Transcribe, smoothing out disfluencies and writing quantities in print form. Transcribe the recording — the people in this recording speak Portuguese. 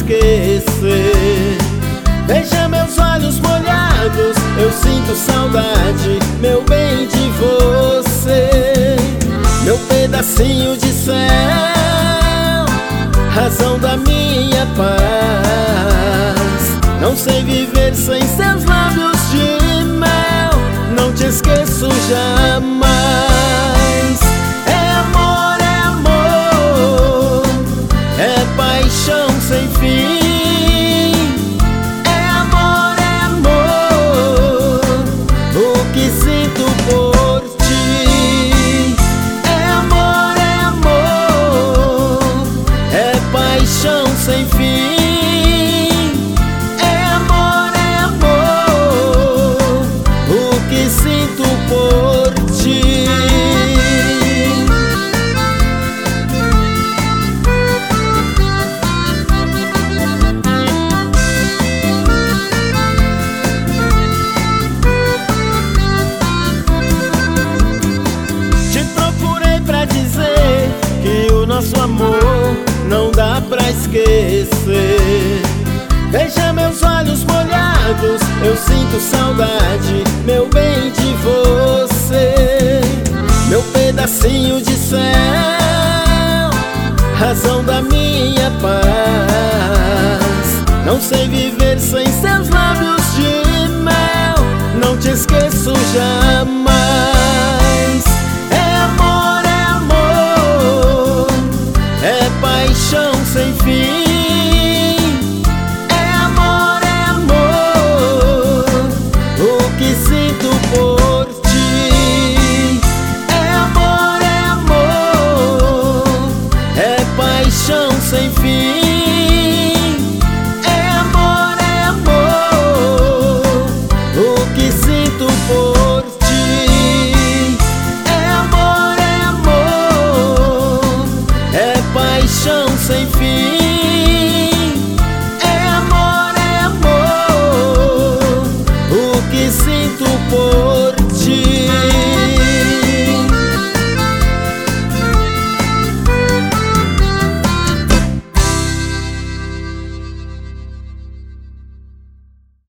esquecer. Veja meus olhos molhados, eu sinto saudade, meu bem, de você. Meu pedacinho de céu, razão da minha paz. Não sei viver sem seus lábios de mel, não te esqueço jamais. É amor, é paixão sem fim. É amor, o que sinto por ti. É amor, é paixão sem fim. É amor, o que sinto por ti. Nosso amor não dá pra esquecer. Veja meus olhos molhados, eu sinto saudade, meu bem, de você. Meu pedacinho de céu, razão da minha paz. Não sei viver sem seus lábios de mel, não te esqueço jamais. Paixão sem fim. É amor, o que sinto por ti. É amor, é paixão sem fim. É amor, o que sinto por ti. É amor, paixão sem fim. É amor, o que sinto por